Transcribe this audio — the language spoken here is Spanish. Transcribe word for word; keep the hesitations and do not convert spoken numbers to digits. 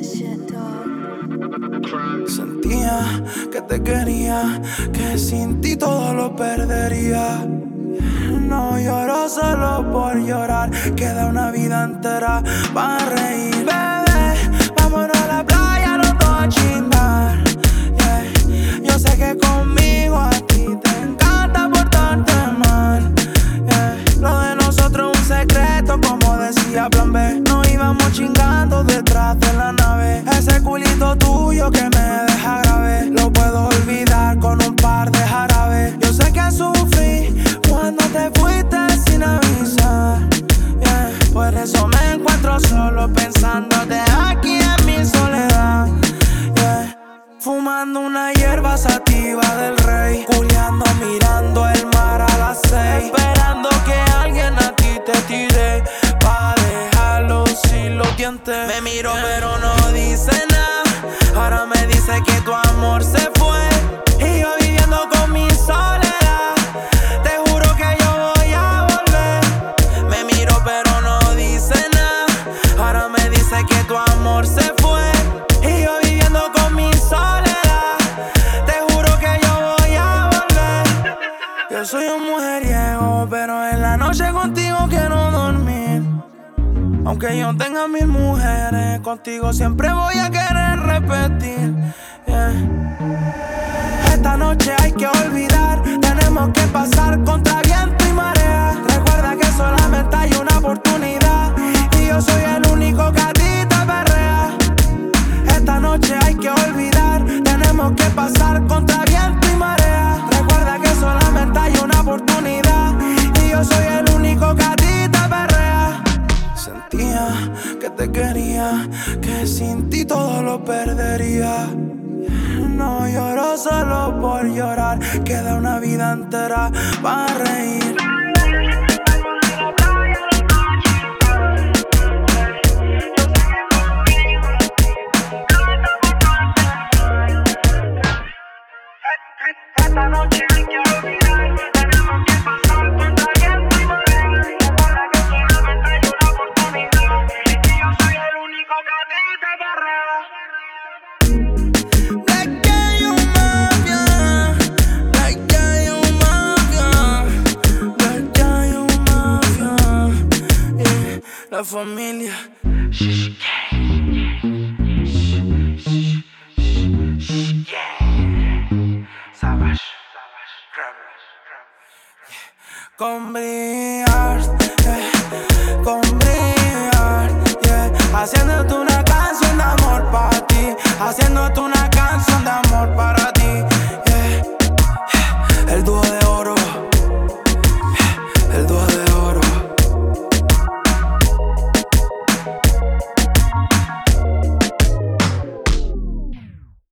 Sentía que te quería, que sin ti todo lo perdería. No lloro solo por llorar, queda una vida entera para reír. Bebé, vámonos a la playa los dos a chingar, yeah. Yo sé que conmigo a ti te encanta portarte mal, yeah. Lo de nosotros es un secreto, como decía Plan B. Nos íbamos chingando detrás de la nave. Ese culito tuyo que me deja grave, lo puedo olvidar con un par de jarabes. Yo sé que sufrí cuando te fuiste sin avisar, yeah. Por eso me encuentro solo pensándote aquí en mi soledad, yeah. Fumando una hierba sativa del rey, culiando mirando el mar a las seis, esperando que alguien a ti te tire pa' dejarlo sin los dientes. Me miro pero no dice nada, ahora me dice que tu amor se fue y yo viviendo con mi soledad. Te juro que yo voy a volver. Me miro pero no dice nada, ahora me dice que tu amor se fue y yo viviendo con mi soledad. Te juro que yo voy a volver. Yo soy un mujeriego, pero en la noche contigo quiero dormir. Aunque yo tenga mil mujeres, contigo siempre voy a querer repetir, yeah. Esta noche hay que olvidar, tenemos que pasar contra viento y marea. Recuerda que solamente hay una oportunidad y yo soy el único que a ti te perrea. Esta noche hay que olvidar, tenemos que pasar contra viento y marea. Recuerda que solamente hay una oportunidad y yo soy el único que a ti te perrea. Sentía que te quería, que sin ti todo lo perdería. No lloro solo por llorar, queda una vida entera para reír. Esta noche hay que olvidar, tenemos que pasar contra viento y marea. Recuerda que solamente hay una oportunidad y yo soy el único que a ti te perrea. Like yeah, you mafia, like yeah, you mafia, like yeah, you mafia, yeah. La familia. Con brillar, yeah. Con brillar, yeah. Haciéndote una canción de amor para ti, haciéndote una